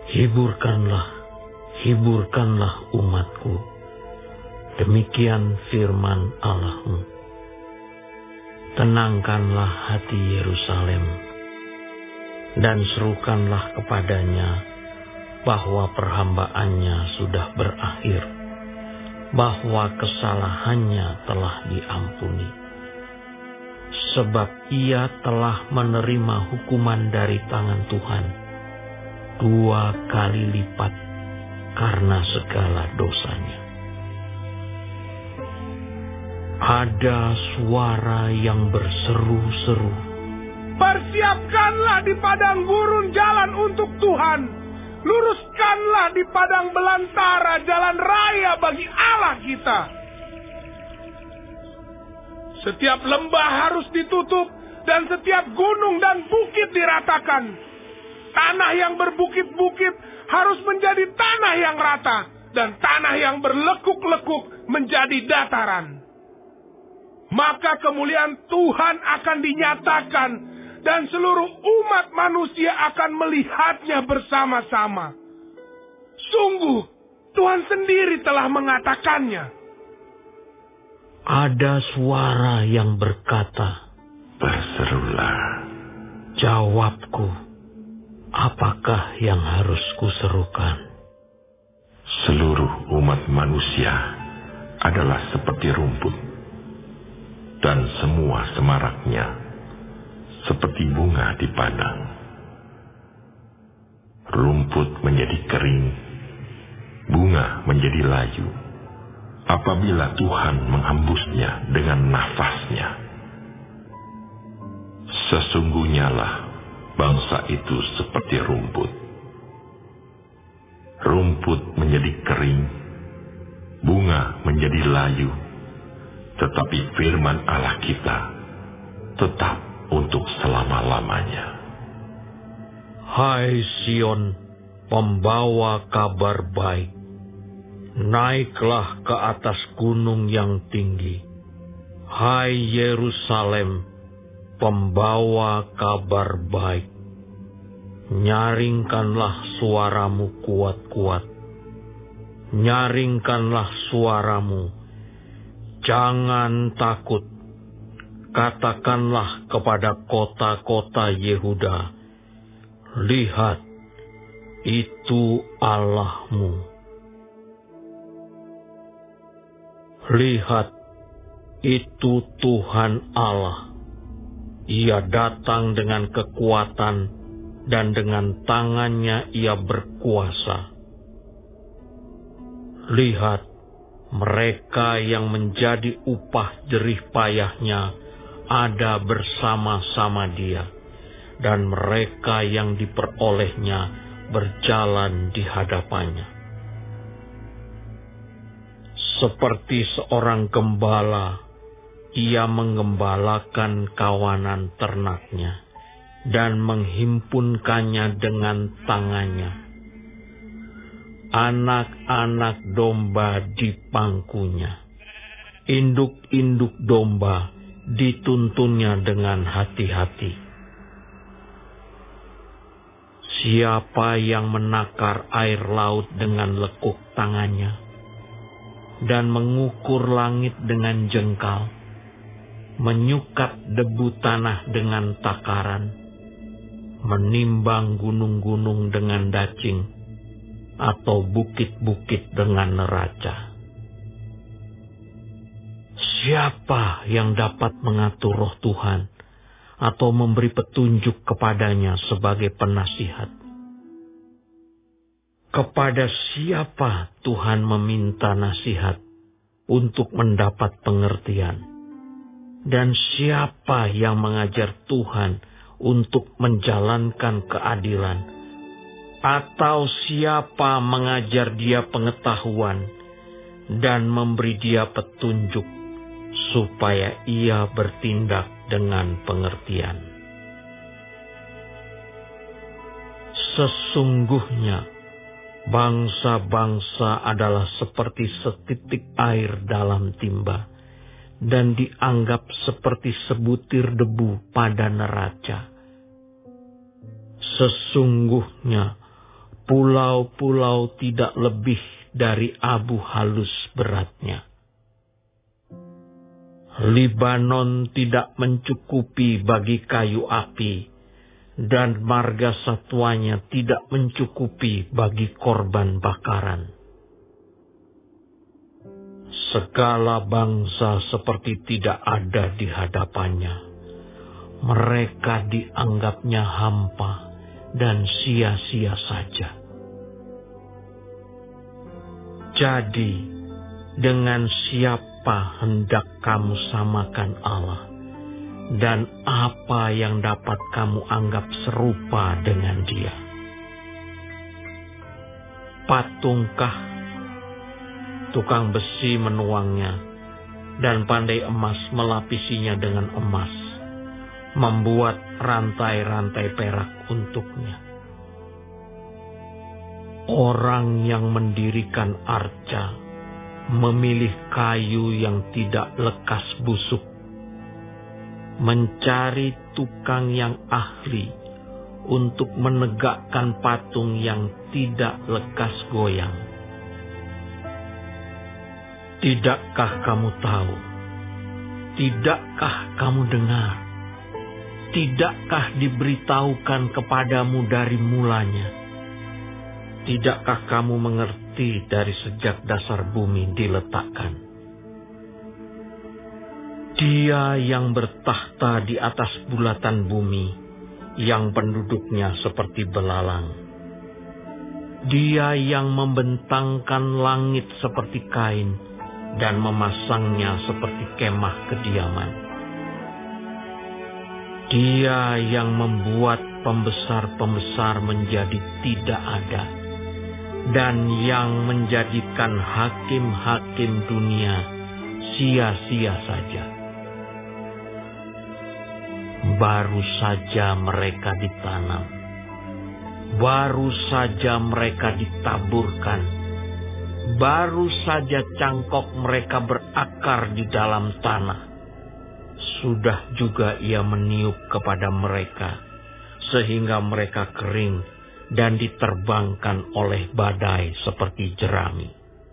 Hiburkanlah, hiburkanlah umatku. Demikian firman Allahmu. Tenangkanlah hati Yerusalem, dan serukanlah kepadanya bahwa perhambaannya sudah berakhir, bahwa kesalahannya telah diampuni. Sebab ia telah menerima hukuman dari tangan Tuhan 2 kali lipat karena segala dosanya. Ada suara yang berseru-seru, "Persiapkanlah di padang gurun jalan untuk Tuhan. Luruskanlah di padang belantara jalan raya bagi Allah kita." Setiap lembah harus ditutup dan setiap gunung dan bukit diratakan. Tanah yang berbukit-bukit harus menjadi tanah yang rata, dan tanah yang berlekuk-lekuk menjadi dataran. Maka kemuliaan Tuhan akan dinyatakan, dan seluruh umat manusia akan melihatnya bersama-sama. Sungguh, Tuhan sendiri telah mengatakannya. Ada suara yang berkata, "Berserulah." Jawabku, apakah yang harus kuserukan? Seluruh umat manusia adalah seperti rumput, dan semua semaraknya seperti bunga di padang. Rumput menjadi kering, bunga menjadi layu, apabila Tuhan menghembusnya dengan nafasnya. Sesungguhnya lah bangsa itu seperti rumput. Rumput menjadi kering, bunga menjadi layu, tetapi firman Allah kita tetap untuk selama-lamanya. Hai Sion, pembawa kabar baik, naiklah ke atas gunung yang tinggi. Hai Yerusalem, pembawa kabar baik, nyaringkanlah suaramu kuat-kuat. Nyaringkanlah suaramu, jangan takut. Katakanlah kepada kota-kota Yehuda, lihat, itu Allahmu. Lihat, itu Tuhan Allah. Ia datang dengan kekuatan, dan dengan tangannya ia berkuasa. Lihat, mereka yang menjadi upah jerih payahnya ada bersama-sama dia, dan mereka yang diperolehnya berjalan di hadapannya. Seperti seorang gembala, ia menggembalakan kawanan ternaknya dan menghimpunkannya dengan tangannya. Anak-anak domba di pangkunya, induk-induk domba dituntunnya dengan hati-hati. Siapa yang menakar air laut dengan lekuk tangannya, dan mengukur langit dengan jengkal, menyukat debu tanah dengan takaran, menimbang gunung-gunung dengan dacing, atau bukit-bukit dengan neraca. Siapa yang dapat mengatur roh Tuhan atau memberi petunjuk kepadanya sebagai penasihat? Kepada siapa Tuhan meminta nasihat untuk mendapat pengertian? Dan siapa yang mengajar Tuhan untuk menjalankan keadilan? Atau siapa mengajar dia pengetahuan dan memberi dia petunjuk supaya ia bertindak dengan pengertian? Sesungguhnya bangsa-bangsa adalah seperti setitik air dalam timba, dan dianggap seperti sebutir debu pada neraca. Sesungguhnya Pulau-pulau tidak lebih dari abu halus beratnya. Libanon tidak mencukupi bagi kayu api, dan marga satwanya tidak mencukupi bagi korban bakaran. Segala bangsa seperti tidak ada di hadapannya. Mereka dianggapnya hampa dan sia-sia saja. Jadi, dengan siapa hendak kamu samakan Allah? Dan apa yang dapat kamu anggap serupa dengan Dia? Patungkah? Tukang besi menuangnya, dan pandai emas melapisinya dengan emas, membuat rantai-rantai perak untuknya. Orang yang mendirikan arca memilih kayu yang tidak lekas busuk, mencari tukang yang ahli untuk menegakkan patung yang tidak lekas goyang. Tidakkah kamu tahu? Tidakkah kamu dengar? Tidakkah diberitahukan kepadamu dari mulanya? Tidakkah kamu mengerti dari sejak dasar bumi diletakkan? Dia yang bertahta di atas bulatan bumi, yang penduduknya seperti belalang. Dia yang membentangkan langit seperti kain, dan memasangnya seperti kemah kediaman. Dia yang membuat pembesar-pembesar menjadi tidak ada, dan yang menjadikan hakim-hakim dunia sia-sia saja. Baru saja mereka ditanam, baru saja mereka ditaburkan, baru saja cangkok mereka berakar di dalam tanah. Sudah juga Ia meniup kepada mereka, sehingga mereka kering dan diterbangkan oleh badai seperti jerami.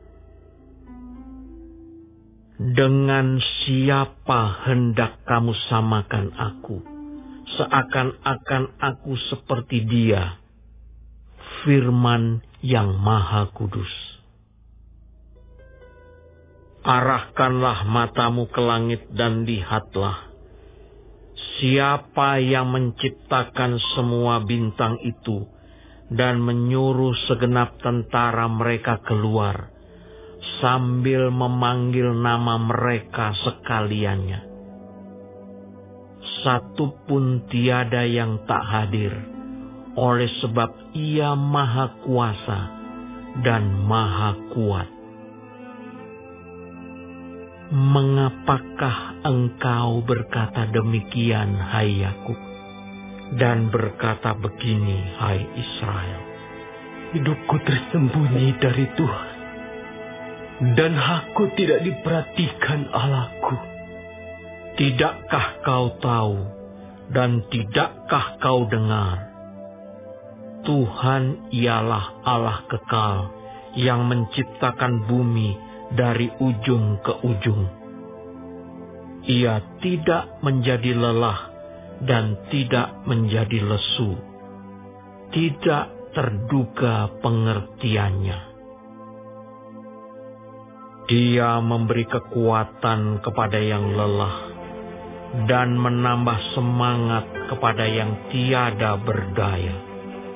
Dengan siapa hendak kamu samakan aku, seakan-akan aku seperti Dia, Firman yang Maha Kudus. Arahkanlah matamu ke langit dan lihatlah, siapa yang menciptakan semua bintang itu dan menyuruh segenap tentara mereka keluar, sambil memanggil nama mereka sekaliannya. Satu pun tiada yang tak hadir, oleh sebab Ia Maha Kuasa dan Maha Kuat. Mengapakah engkau berkata demikian, hai Yakub, dan berkata begini, hai Israel? Hidupku tersembunyi dari Tuhan, dan aku tidak diperhatikan Allahku. Tidakkah kau tahu, dan tidakkah kau dengar? Tuhan ialah Allah kekal, yang menciptakan bumi dari ujung ke ujung. Ia tidak menjadi lelah dan tidak menjadi lesu. Tidak terduga pengertiannya. Dia memberi kekuatan kepada yang lelah dan menambah semangat kepada yang tiada berdaya.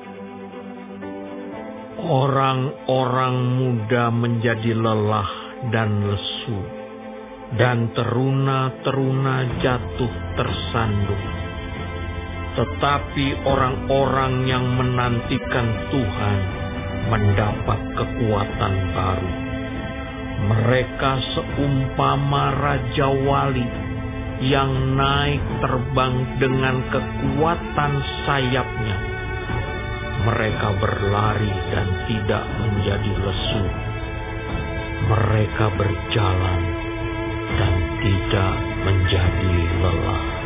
Orang-orang muda menjadi lelah dan lesu, dan teruna-teruna jatuh tersandung. Tetapi orang-orang yang menantikan Tuhan mendapat kekuatan baru. Mereka seumpama Raja Wali yang naik terbang dengan kekuatan sayapnya. Mereka berlari dan tidak menjadi lesu. Mereka berjalan dan tidak menjadi lelah.